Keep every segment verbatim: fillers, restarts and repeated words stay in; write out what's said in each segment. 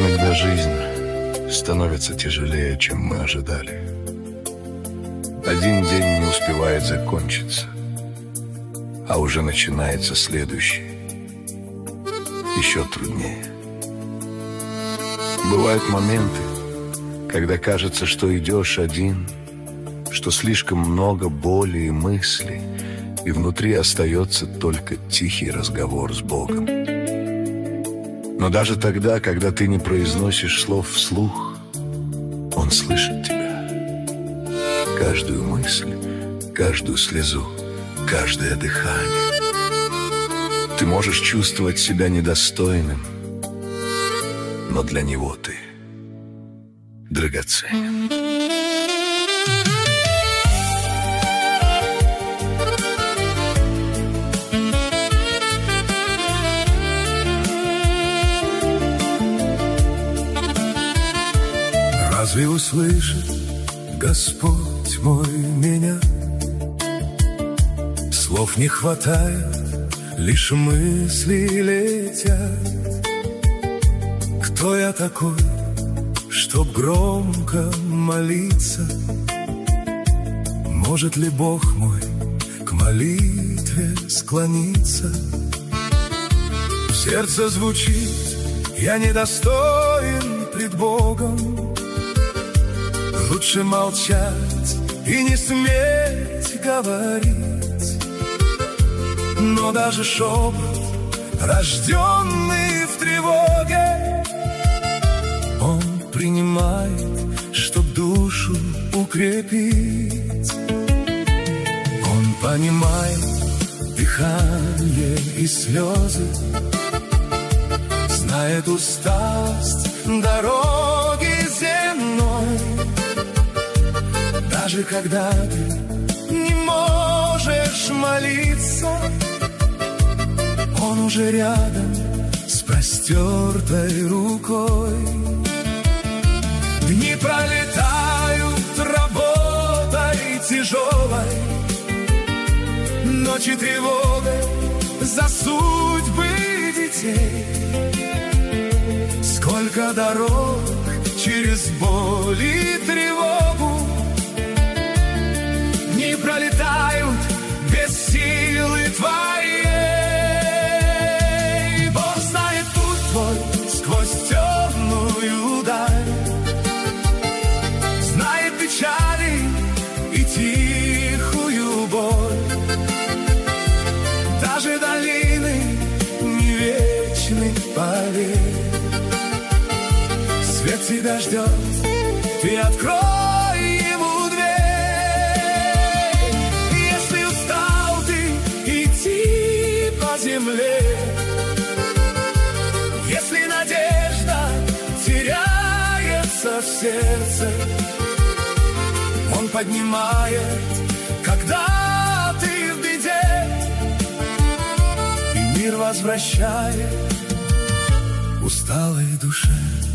Иногда жизнь становится тяжелее, чем мы ожидали. Один день не успевает закончиться, а уже начинается следующий, еще труднее. Бывают моменты, когда кажется, что идешь один, что слишком много боли и мыслей, и внутри остается только тихий разговор с Богом. Но даже тогда, когда ты не произносишь слов вслух, Он слышит тебя. Каждую мысль, каждую слезу, каждое дыхание. Ты можешь чувствовать себя недостойным, но для Него ты драгоценен. Разве услышит Господь мой меня? Слов не хватает, лишь мысли летят. Кто я такой, чтоб громко молиться? Может ли Бог мой к молитве склониться? В сердце звучит: я недостоин пред Богом. Лучше молчать и не сметь говорить. Но даже шепот, рожденный в тревоге, Он принимает, чтоб душу укрепить. Он понимает дыхание и слезы, знает усталость дороги земной. Даже когда ты не можешь молиться, Он уже рядом с простертой рукой. Дни пролетают работой тяжелой, ночи тревогой за судьбы детей. Сколько дорог через боль и тревогу не пролетают без силы Твоей. Бог знает путь Твой сквозь темную даль, знает печали и тихую боль. Даже долины не вечны, поверь. Свет тебя ждет, ты открой ему дверь. Если устал ты идти по земле, если надежда теряется в сердце, Он поднимает, когда ты в беде, и мир возвращает усталой душе.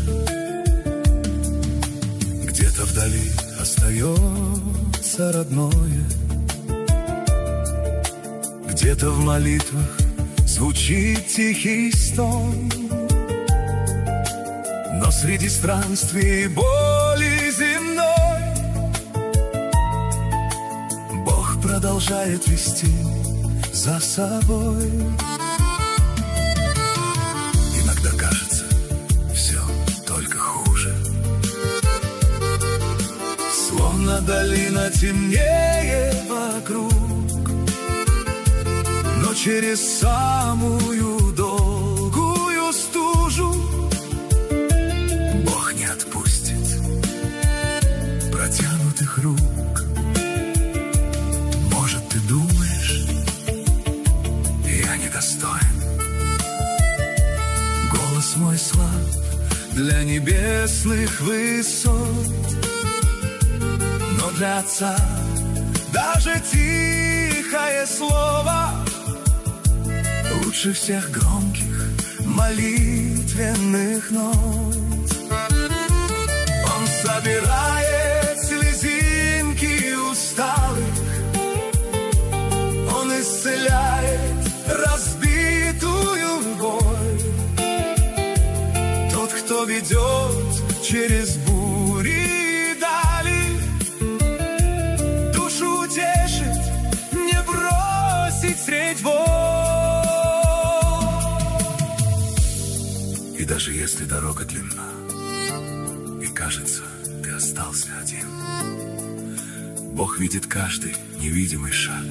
Где-то вдали остается родное, где-то в молитвах звучит тихий стон. Но среди странствий и боли земной Бог продолжает вести за собой. Иногда кажется, все только хуже, словно долина темнее вокруг. Но через самую долгую стужу Бог не отпустит протянутых рук. Может, ты думаешь, я недостоин, голос мой слаб для небесных высот, но для Отца даже тихое слово лучше всех громких молитвенных нот. Он собирает слезинки усталых, Он исцеляет разбитую боль. Тот, кто ведет через бури и дали, душу утешить, не бросить средь волн. И даже если дорога длинна, и кажется, ты остался один, Бог видит каждый невидимый шаг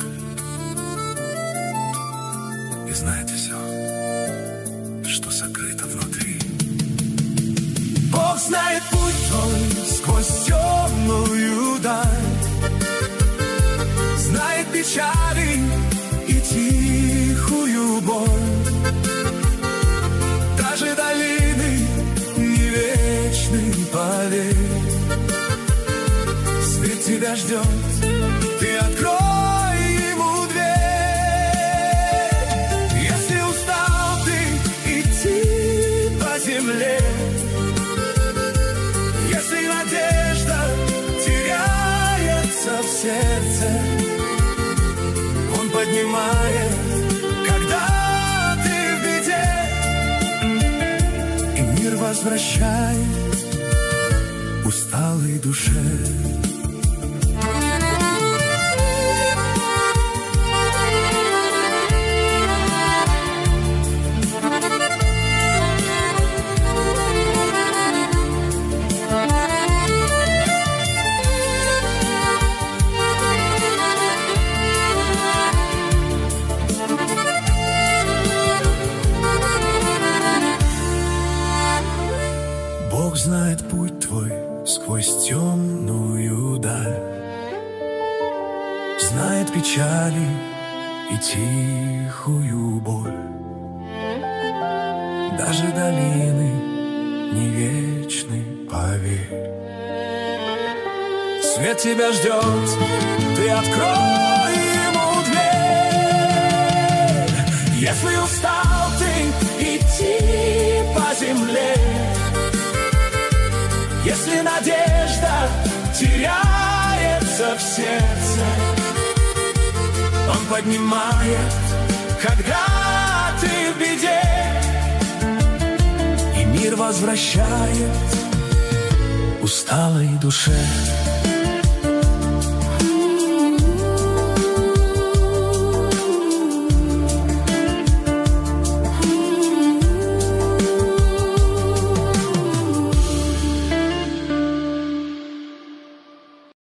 и знает все, что сокрыто внутри. Бог знает путь твой сквозь темную даль, знает печали и тихую боль. Даже долины не вечны, поверь, свет тебя ждет, ты открой ему дверь. Если устал ты идти по земле, если надежда теряется в сердце, Он поднимает, когда ты в беде, и мир возвращает усталой душе. Бог знает путь твой сквозь темную даль, знает печали и тихую боль. Даже долины не вечны, поверь, свет тебя ждет, ты открой ему дверь. Если устал ты идти по земле, если надежда теряется в сердце, Он поднимает, когда ты в беде, и мир возвращает усталой душе.